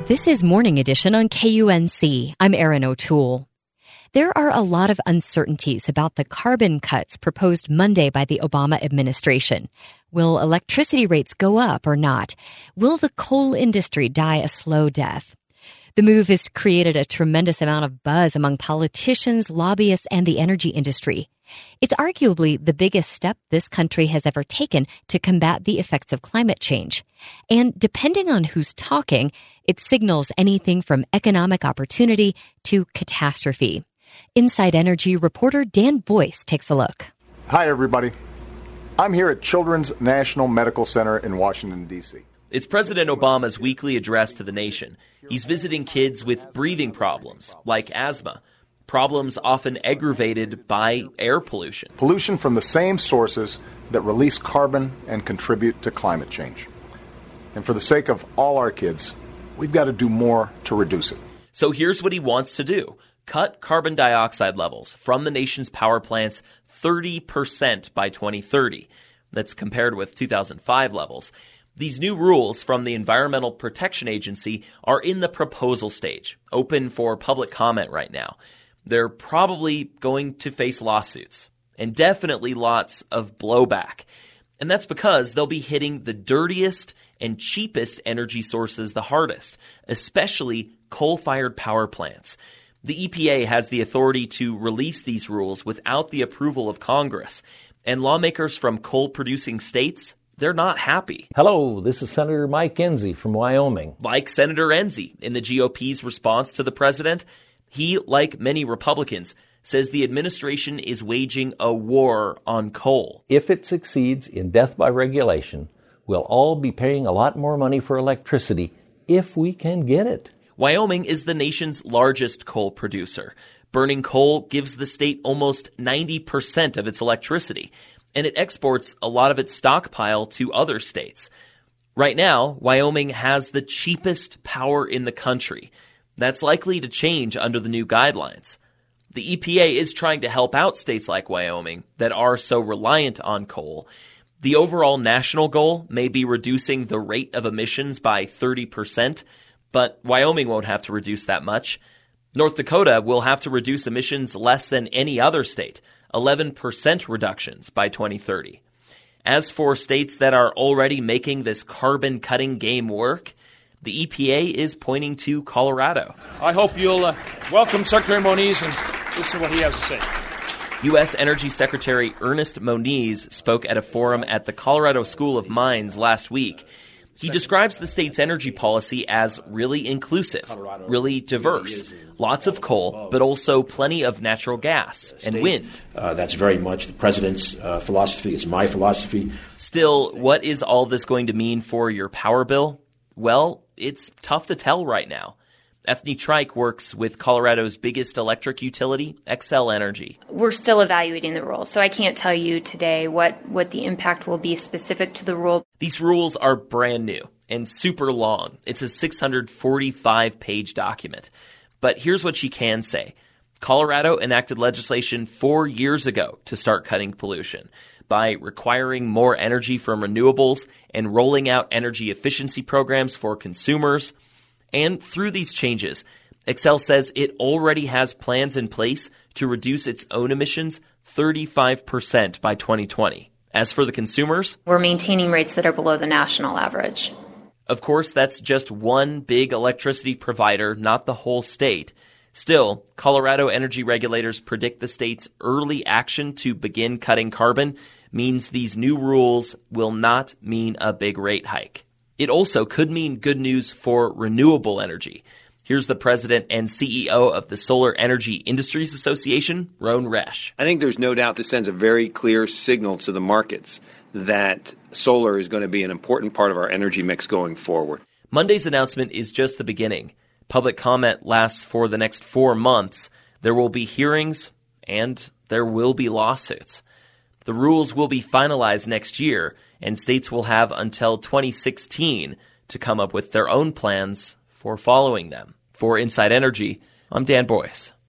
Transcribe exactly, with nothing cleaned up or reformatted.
This is Morning Edition on K U N C. I'm Erin O'Toole. There are a lot of uncertainties about the carbon cuts proposed Monday by the Obama administration. Will electricity rates go up or not? Will the coal industry die a slow death? The move has created a tremendous amount of buzz among politicians, lobbyists, and the energy industry. It's arguably the biggest step this country has ever taken to combat the effects of climate change. And depending on who's talking, it signals anything from economic opportunity to catastrophe. Inside Energy reporter Dan Boyce takes a look. Hi, everybody. I'm here at Children's National Medical Center in Washington, D C It's President Obama's weekly address to the nation. He's visiting kids with breathing problems, like asthma, problems often aggravated by air pollution. Pollution from the same sources that release carbon and contribute to climate change. And for the sake of all our kids, we've got to do more to reduce it. So here's what he wants to do. Cut carbon dioxide levels from the nation's power plants thirty percent by twenty thirty. That's compared with two thousand five levels. These new rules from the Environmental Protection Agency are in the proposal stage, open for public comment right now. They're probably going to face lawsuits and definitely lots of blowback. And that's because they'll be hitting the dirtiest and cheapest energy sources the hardest, especially coal-fired power plants. The E P A has the authority to release these rules without the approval of Congress. And lawmakers from coal-producing states, they're not happy. Hello, this is Senator Mike Enzi from Wyoming. Like Senator Enzi in the G O P's response to the president, he, like many Republicans, says the administration is waging a war on coal. If it succeeds in death by regulation, we'll all be paying a lot more money for electricity if we can get it. Wyoming is the nation's largest coal producer. Burning coal gives the state almost ninety percent of its electricity, and it exports a lot of its stockpile to other states. Right now, Wyoming has the cheapest power in the country. That's likely to change under the new guidelines. The E P A is trying to help out states like Wyoming that are so reliant on coal. The overall national goal may be reducing the rate of emissions by thirty percent, but Wyoming won't have to reduce that much. North Dakota will have to reduce emissions less than any other state, eleven percent reductions by twenty thirty. As for states that are already making this carbon-cutting game work, the E P A is pointing to Colorado. I hope you'll uh, welcome Secretary Moniz and listen to what he has to say. U S. Energy Secretary Ernest Moniz spoke at a forum at the Colorado School of Mines last week. He describes the state's energy policy as really inclusive, really diverse. Lots of coal, but also plenty of natural gas and wind. Uh, that's very much the president's uh, philosophy. It's my philosophy. Still, what is all this going to mean for your power bill? Well, it's tough to tell right now. Ethne Trike works with Colorado's biggest electric utility, Xcel Energy. We're still evaluating the rules, so I can't tell you today what, what the impact will be specific to the rule. These rules are brand new and super long. It's a six hundred forty-five page document. But here's what she can say. Colorado enacted legislation four years ago to start cutting pollution by requiring more energy from renewables and rolling out energy efficiency programs for consumers. And through these changes, Xcel says it already has plans in place to reduce its own emissions thirty-five percent by twenty twenty. As for the consumers, we're maintaining rates that are below the national average. Of course, that's just one big electricity provider, not the whole state. Still, Colorado energy regulators predict the state's early action to begin cutting carbon means these new rules will not mean a big rate hike. It also could mean good news for renewable energy. Here's the president and C E O of the Solar Energy Industries Association, Ron Resch. I think there's no doubt this sends a very clear signal to the markets that solar is going to be an important part of our energy mix going forward. Monday's announcement is just the beginning. Public comment lasts for the next four months. There will be hearings and there will be lawsuits. The rules will be finalized next year, and states will have until twenty sixteen to come up with their own plans for following them. For Inside Energy, I'm Dan Boyce.